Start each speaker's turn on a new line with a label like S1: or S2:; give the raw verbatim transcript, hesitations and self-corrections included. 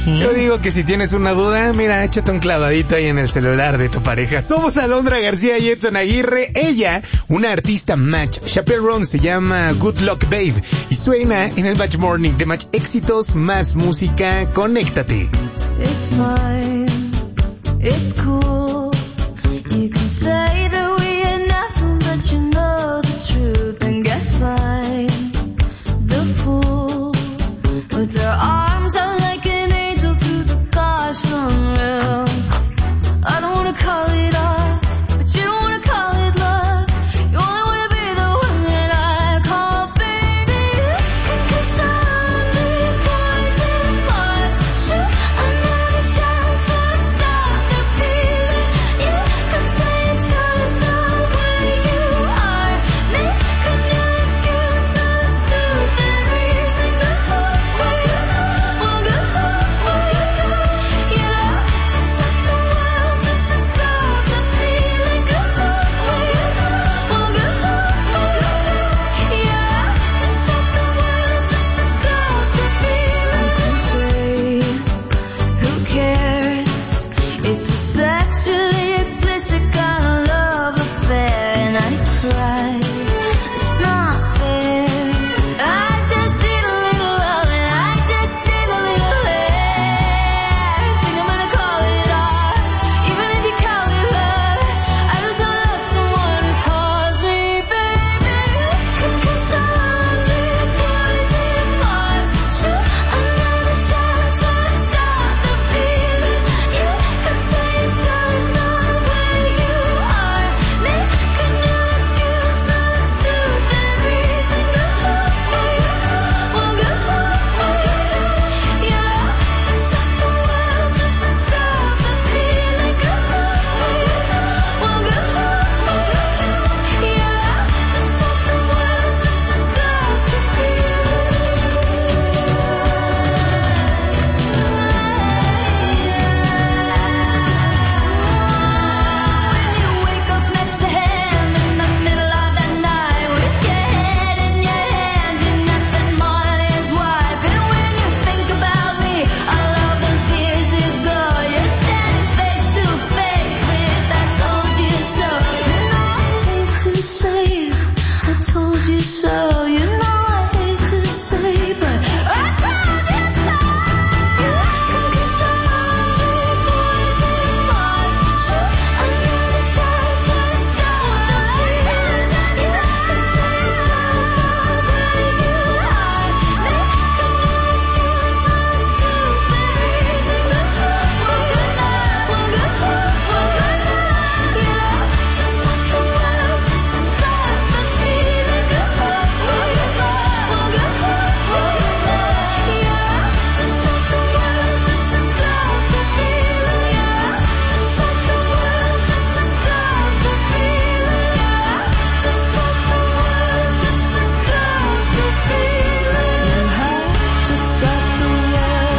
S1: Yo digo que si tienes una duda, mira, échate un clavadito ahí en el celular de tu pareja. Somos Alondra García y Edson Aguirre. Ella, una artista match. Chaperone se llama Good Luck Babe y suena en el Match Morning de Match Éxitos más música. Conéctate.
S2: It's fine, it's cool.